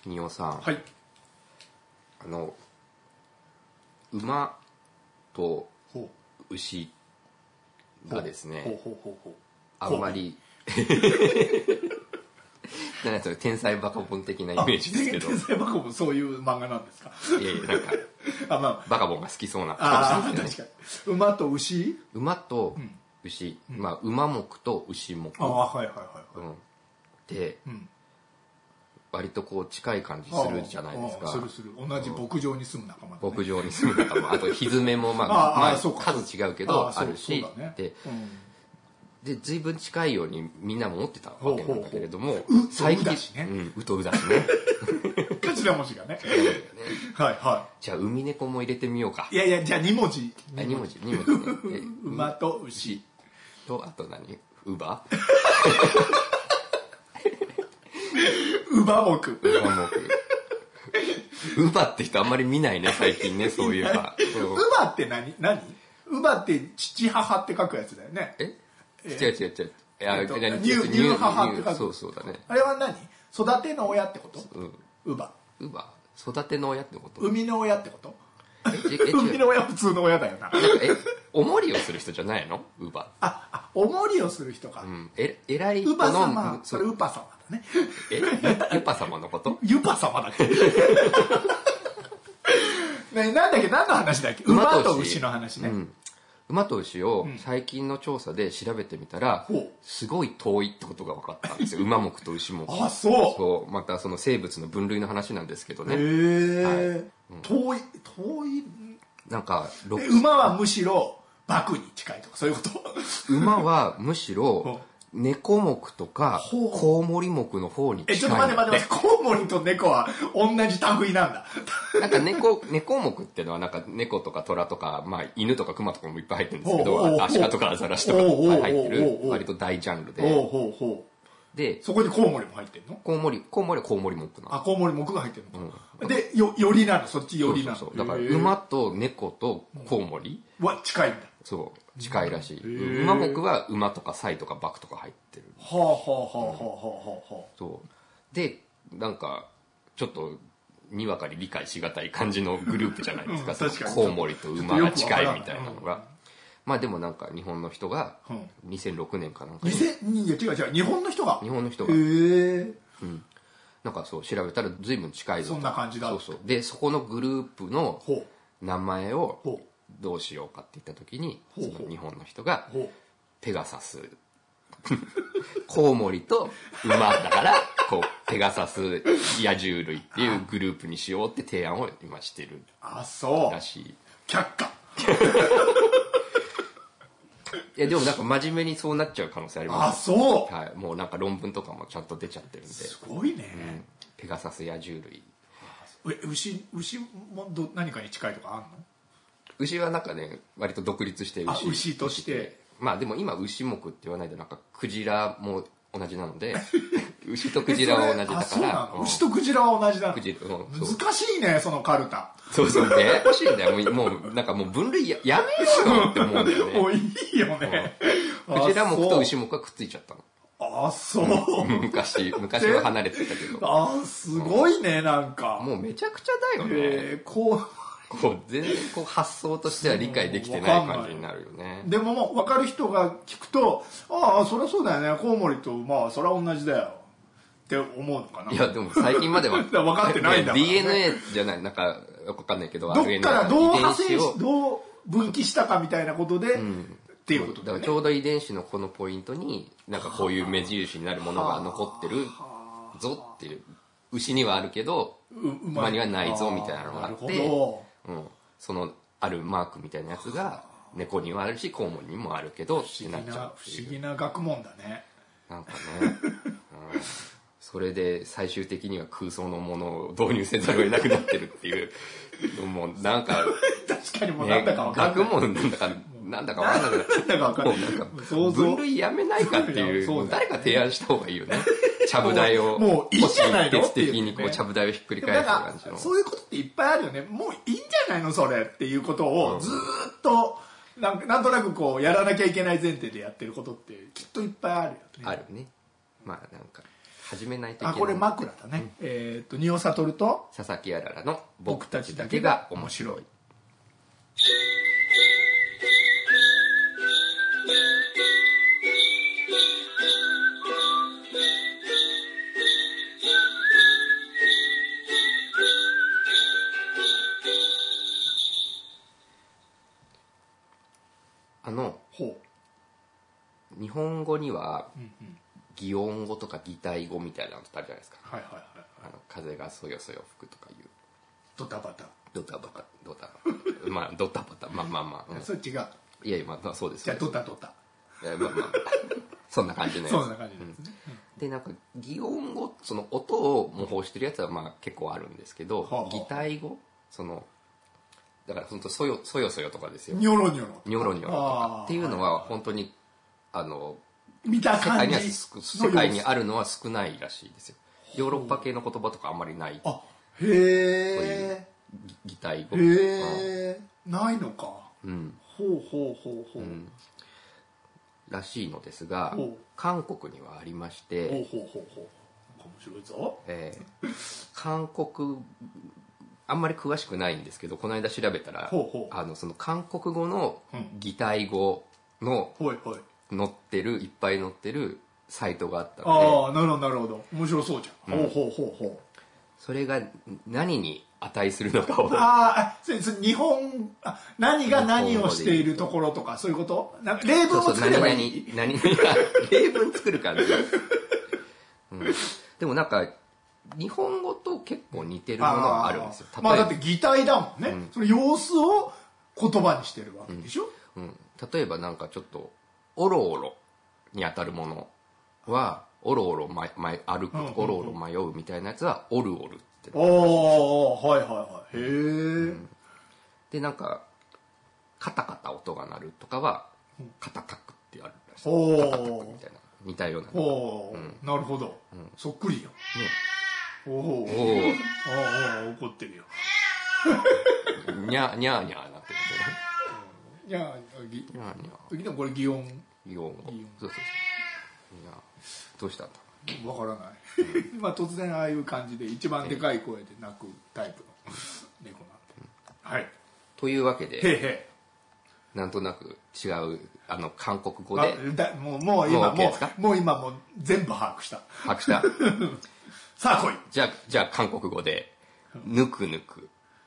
国尾さん、 はい。 馬とほ牛がですう。 ね、 ほう。 あんまりなんか天才バカボン的なイメージですけど、 天才バカボンそういう漫画なんですか？ いやいやなんかあ、まバカボンが好きそうなあ、 感じです確ね。 かに。馬と牛？ 馬と牛、まあ馬目と牛目、 はい。 で、 ん割とこう近い感じするじゃないですか。 する。同じ牧場に住む仲間だね。 牧場に住む仲間、あとひずめもそうか数違うけどあるし、 そうだね。 で随分近いようにみんなも思ってたわけなんだけれども、 最近だしね。 うとうだしね。 頭文字がね。はじゃあ海猫も入れてみようか。 い。いや、じゃあ2文字。 2文字ね。 馬と牛。 と、あと何？乳母？ 乳母目。 乳母って人あんまり見ないね、最近ね、そういえば。 乳母って何？乳母って父母って書くやつだよね。 違う。 乳母って書く。 そうだね。 あれは何？育ての親ってこと？乳母。 乳母？育ての親ってこと？ 生みの親ってこと？生みの親普通の親だよな。 おもりをする人じゃないの？乳母。 おもりをする人か。 偉い人の。 乳母様。それ乳母様だね。 ユパ様のこと？ ユパ様だっけ？ね、なんだっけ、何の話だっけ？馬と牛の話ね。 馬と牛を最近の調査で調べてみたら、すごい遠いってことが分かったんですよ。馬目と牛目。 あ、そう。 そう、またその生物の分類の話なんですけどね。 遠い。 なんか、 馬はむしろ馬に近いとか、そういうこと？ 馬はむしろ、猫目とかコウモリ目の方に近い。 ちょっと待って、コウモリと猫は同じ類なんだ。 なんか猫目っていうのはなんか猫とか虎とか、まあ犬とか熊とかもいっぱい入ってるんですけど、アシカとかアザラシとかいっぱい入ってる割と大ジャンルで。で、 そこにコウモリも入ってんの？ コウモリはコウモリ目なの。 コウモリ目が入ってるのか。で、よりなの、そっちよりなの。 そうだから馬と猫とコウモリは近いんだ。 そう、近いらしい。馬目は馬とかサイとかバクとか入ってる。そう。で、なんか、ちょっと、にわかに理解しがたい感じのグループじゃないですか。確かに。コウモリと馬が近いみたいなのが。まあでもなんか日本の人が、2006年かなんか。 いや違う、日本の人が。 なんかそう調べたら随分近いぞ。 そんな感じだ。 そう。で、そこのグループの名前をどうしようかって言った時に、その日本の人が、ペガサス。コウモリと馬だから、こう、ペガサス野獣類っていうグループにしようって提案を今してる。らしい。 却下。 いやでもなんか真面目にそうなっちゃう可能性あります。はい。もうなんか論文とかもちゃんと出ちゃってるんで。 すごいね。 ペガサス野獣類。 牛も何かに近いとかあんの？ 牛はなんかね、割と独立して牛として。 まあでも今牛目って言わないでなんかクジラも同じなので、牛とクジラは同じだから。 牛とクジラは同じだ。難しいね、そのカルタ。 そう、ややこしいんだよ。もう、なんかもう分類やめようよって思うんだよね。 もういいよね。 クジラ目と牛目がくっついちゃったの。 そう。 昔は離れてたけど。すごいね、なんか。 もうめちゃくちゃだよね。全然発想としては理解できてない感じになるよね。 でももう分かる人が聞くと、そりゃそうだよね、コウモリと馬はそりゃ同じだよって思うのかな。 いやでも最近までは分かってないんだから、ね。 DNA じゃない、なんか分かんないけど、 どっからどう派生し、どう分岐したかみたいなことで、っていうことだからちょうど遺伝子のこのポイントになんかこういう目印になるものが残ってるぞっていう、牛にはあるけど馬にはないぞみたいなのがあって、そのあるマークみたいなやつが猫にはあるしコウモリにもあるけどってなっちゃう。 不思議な学問だね。 なんかね、それで最終的には空想のものを導入せざるを得なくなってるっていうのもなんか確かにもうなんだか分かんない。 学問なんだか分かんなくなって分類やめないかっていう誰か提案した方がいいよね。ちゃぶ台をもういいんじゃないの的にこうちゃぶ台をひっくり返す感じの。 そういうことっていっぱいあるよね。もういいんじゃないのそれっていうことをずっとなんとなくこうやらなきゃいけない前提でやってることってきっといっぱいあるよね。 あるね。まあなんか始めないといけない。 これ枕だね。仁尾悟と佐々木あららの僕たちだけが面白い。日本語には擬音語とか擬態語みたいなのってあるじゃないですか。風がそよそよ吹くとかいう。 ドタバタ。 まあドタバタ。まあ。 それ違う。 いやまあそうです。 じゃあドタ。 まあそんな感じのやつ。 そんな感じですね。 でなんか擬音語、その音を模倣してるやつはまあ結構あるんですけど、擬態語、だから本当そよそよとかですよ。 ニョロニョロとかっていうのは本当に見た感じ世界にあるのは少ないらしいですよ。ヨーロッパ系の言葉とかあんまりない。 へえ。 擬態語。 へえ。ないのか。ほう。 らしいのですが、韓国にはありまして。 面白いぞ。 韓国あんまり詳しくないんですけど、この間調べたらその韓国語の擬態語のいっぱい載ってるサイトがあったので。なるほど面白そうじゃん。 それが何に値するのかを日本何が何をしているところとかそういうこと？例文を作ればいい？ 何例文作る感じ。でもなんか日本語と結構似てるものがあるんですよ。 だって擬態だもんね。その様子を言葉にしてるわけでしょ。 例えばなんかちょっとおろおろに当たるものはおろおろ歩く、おろおろ迷うみたいなやつはおるおるって。 へえ。 でなんかカタカタ音が鳴るとかはカタカクってあるらしい。カタカクみたいな似たような。なるほど。そっくりよ。怒ってるよ。 にゃーにゃーにゃーなってる。 にゃーでもこれ擬音。そう。どうしたんだ。わからない。突然ああいう感じで一番でかい声で鳴くタイプの猫なんで。 というわけで、なんとなく違う韓国語で。 もう今全部把握した。さあ来い。 じゃあ韓国語でぬくぬく。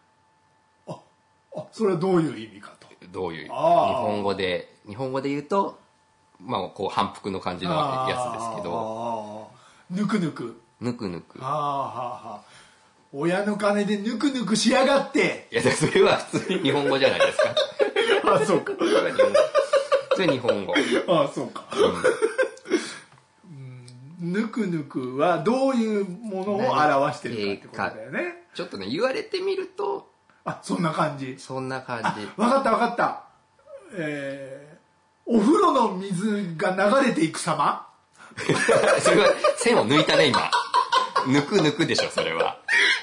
それはどういう意味かと。 どういう日本語で言うとこう反復の感じのやつですけど。 ぬくぬく。親の金でぬくぬくしやがって。 いやそれは普通に日本語じゃないですか。 そうか。 それ日本語。 そうか。ぬくぬくはどういうものを表してるかってことだよね。 ちょっとね言われてみるとそんな感じ。 分かった。お風呂の水が流れていく様。 それは線を抜いたね今。抜くでしょそれは。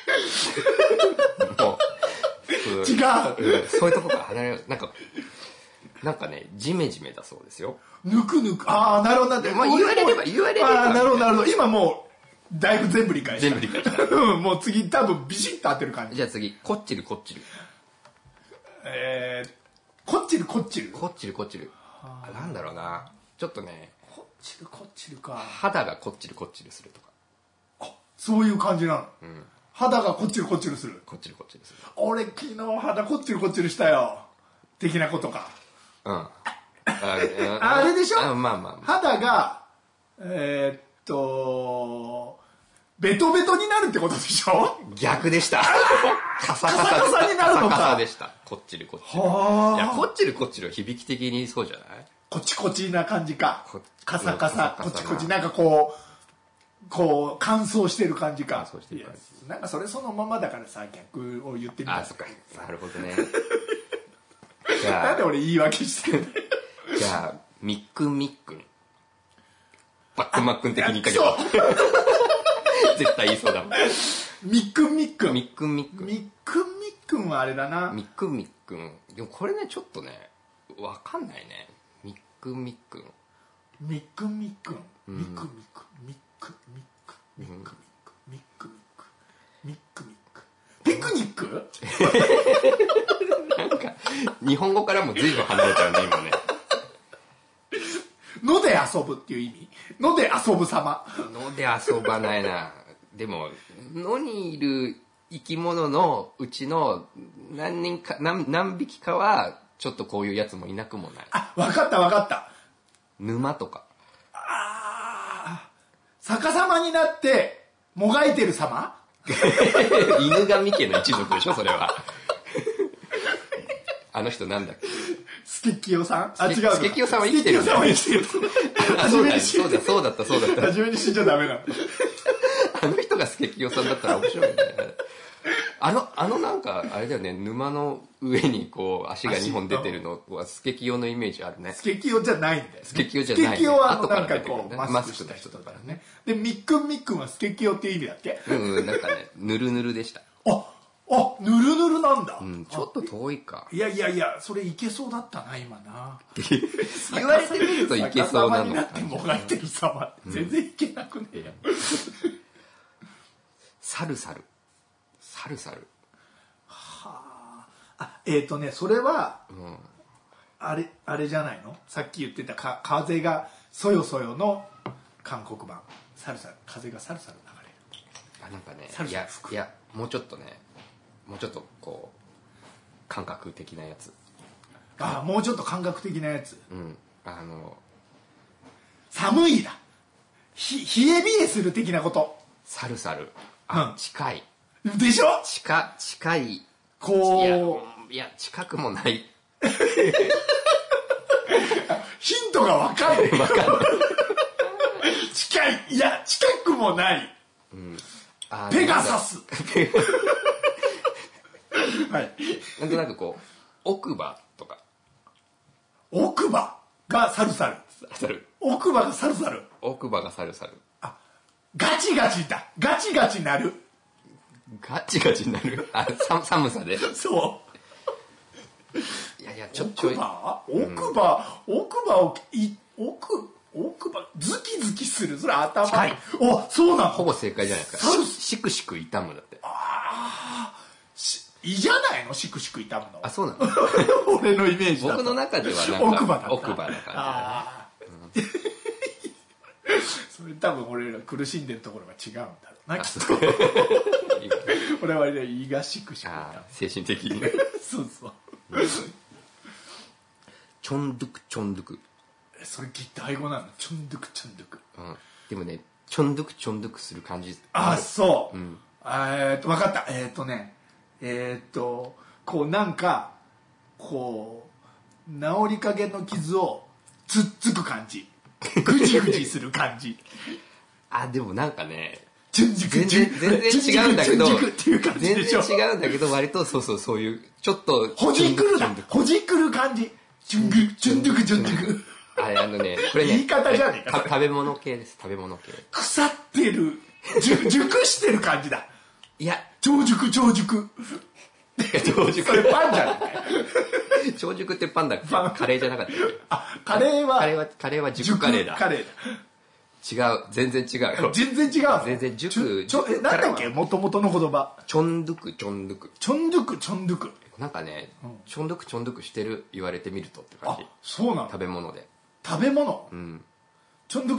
もう違う。 そういうとこから離れる。なんかねジメジメだそうですよ。 ぬくぬく。なるほど。 言われれば。 なるほど。今もうだいぶ全部理解した。 したもう次多分ビシッと当てる感じ。 じゃあ次こっちる。 こっちる。 なんだろうな。ちょっとね。 こっちるか。 肌がこっちるするとか。 そういう感じなの。肌がこっちるする。俺昨日肌こっちるしたよ。的なことか。あれでしょ。肌がベトベトになるってことでしょ。 逆でした。カサカサになるのか。カサカサでした。こっちる。いやこっちるは響き的にそうじゃない。 こちこちな感じか。カサカサこちこちなんかこう乾燥してる感じか。なんかそれそのままだからさ逆を言ってみた。 そっか。なるほどね。 なんで俺言い訳してる。 じゃあみっくんバックマックン的に言ったけど。絶対言いそうだもん。 みっくんはあれだな。 みっくん。でもこれねちょっとねわかんないね。みっくん。 ミックミックミックミックピクニックなんか日本語からも随分離れちゃうね今ね。 ので遊ぶっていう意味。ので遊ぶ様。 ので遊ばないな。でも野にいる生き物のうちの何匹かはちょっとこういうやつもいなくもない。 あ、わかったわかった。 沼とか。 ああ、逆さまになってもがいてる様。 犬神家の一族でしょそれは。あの人なんだっけ。 スケキヨさん。あ、違う。 スケキヨさんは生きてるんだ。そうだった。 初めに死んじゃダメなの。 あの人がスケキヨさんだったら面白いね。あのなんかあれだよね、沼の上にこう足が2本出てるのはスケキヨのイメージあるね。 スケキヨじゃないんだよ、ね。 スケキヨじゃない、ね。 スケキヨはなんかこうマスクした人だからね。でミックンはスケキヨっていう意味だっけ？ なんかねぬるぬるでした。 あ、ぬるぬるなんだ。 ちょっと遠いか。 いや、それいけそうだったな、今な。 言われてみるといけそうなの。逆さまになってもがいてる様って全然いけなくねえや。 サルサル。 はあ。それは、あれじゃないの？さっき言ってた風がそよそよの韓国版。サルサル、風がサルサル流れる。 なんかね、いや、もうちょっとこう感覚的なやつ。 もうちょっと感覚的なやつ。寒いだ。冷え冷えする的なこと。 サルサル。近い。 でしょ？ 近い。 こう。 いや、近くもない。 ヒントがわかんない。近い。いや、近くもない。ペガサス。はい。 なんとなくこう、奥歯とか。 奥歯がサルサル。奥歯がサルサル。 奥歯がサルサル。 ガチガチだ。ガチガチなる。 ガチガチなる。寒さで。 そう。 いや、ちょっと。 奥歯ズキズキする。それ頭。 近い。 そうなの。 ほぼ正解じゃないですか。しくしく痛むだって。 いいじゃないの、しくしく痛むの。 そうなの。 俺のイメージだと。 僕の中ではなんか奥歯な感じ。 それ多分俺ら苦しんでるところが違うんだろうな、きっと。俺は胃がしくしく痛む。 精神的に。 そうそう。 チョンドゥクチョンドゥク。 それ擬態語なの？チョンドゥクチョンドゥク。 でもね、チョンドゥクチョンドゥクする感じ。 そう。わかった。こうなんかこう治りかけの傷をつっつく感じ。ぐじぐじする感じ。 でもなんかね、 全然違うんだけど、 全然違うんだけど、割とそういうちょっとほじくる感じ。チュンドゥクチュンドゥク。 これね、 言い方じゃねえか。 食べ物系です。食べ物系。 腐ってる、熟してる感じだ。 いや、 超熟。それパンじゃない。 超熟ってパンだっけ？カレーじゃなかったっけ？ カレーは熟カレーだ。 カレーだ。違う、全然違うよ。 全然違う。 全然熟。 なんだっけ？元々の言葉。 チョンドゥク。 なんかね、チョンドゥクしてる言われてみるとって感じ。 そうなの？ 食べ物で。 食べ物？チョンドゥ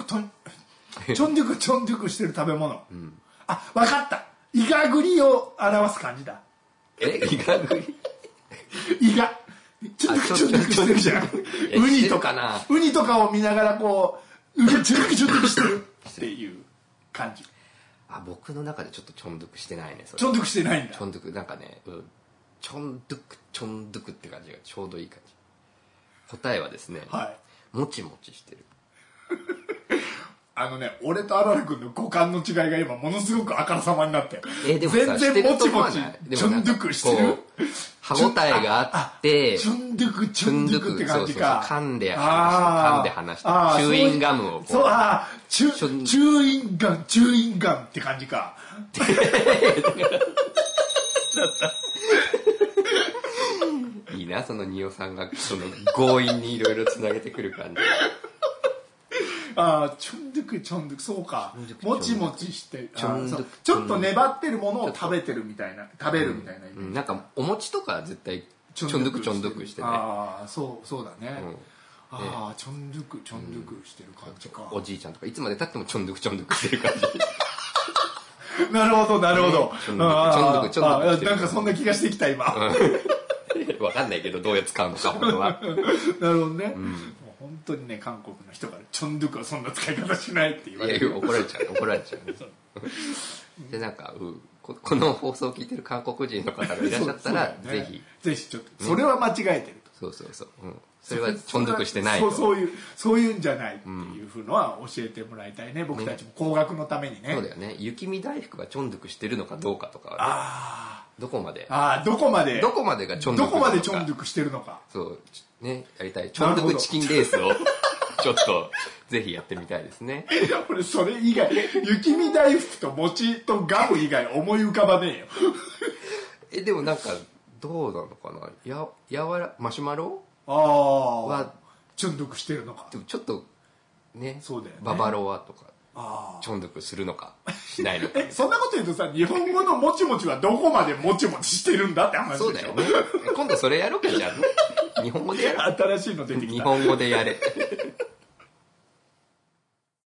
クしてる食べ物。わかった。イガグリを表す感じだ。 イガグリ？ イガ。チョンドゥクしてるじゃん。ウニとかを見ながらこう、チョンドゥクしてるっていう感じ。 僕の中でちょっとチョンドゥクしてないね。 チョンドゥクしてないんだ。 チョンドゥク、なんかね、チョンドゥクって感じがちょうどいい感じ。答えはですね、もちもちしてる。 俺とアラル君の五感の違いが今ものすごくあからさまになってでも全然もちもちチョンドゥクしてる。 歯応えがあってチョンドゥクって感じか。 噛んで話してチューインガムをチューインガンって感じか。 いいな、そのニオさんがその強引にいろいろつなげてくる感じ。 チョンドゥドゥクチョンドゥク、そうか、もちもちしてちょっと粘ってるものを食べるみたいなイメージ。 なんかお餅とか絶対チョンドゥクチョンドゥクしてね。 ああ、そうだね。ああ、チョンドゥクしてる感じか。 おじいちゃんとかいつまで経ってもチョンドゥクチョンドゥクしてる感じ。 なるほど。 チョンドゥクなんかそんな気がしてきた今。 わかんないけどどうやって使うのか本当は。 なるほどね。本当にね、韓国の人からチョンドゥクはそんな使い方しないって言われる。 怒られちゃう。でなんかこの放送を聞いてる韓国人の方がいらっしゃったらぜひちょっとそれは間違えてると。そう。それはチョンドゥクしてないと。 そういうんじゃないっていうふうのは教えてもらいたいね。僕たちも高額のためにね。 そうだよね。雪見大福がチョンドゥクしてるのかどうかとかはね。どこまでがチョンドゥク。 どこまでチョンドゥクしてるのか。 そうね、やりたい。チョンドゥクチキンレースをちょっとぜひやってみたいですね。 俺それ以外、雪見大福と餅とガム以外思い浮かばねえよ。でもなんかどうなのかな。マシュマロはチョンドゥクしてるのか。 でもちょっとね、 そうだよね。 ババロアとかチョンドゥクするのかしないのか。 そんなこと言うとさ、日本語のもちもちはどこまでもちもちしてるんだって話でしょ。 そうだよね。今度それやろうかじゃあ。日本語でやる。 新しいの出てきた。 日本語でやれ。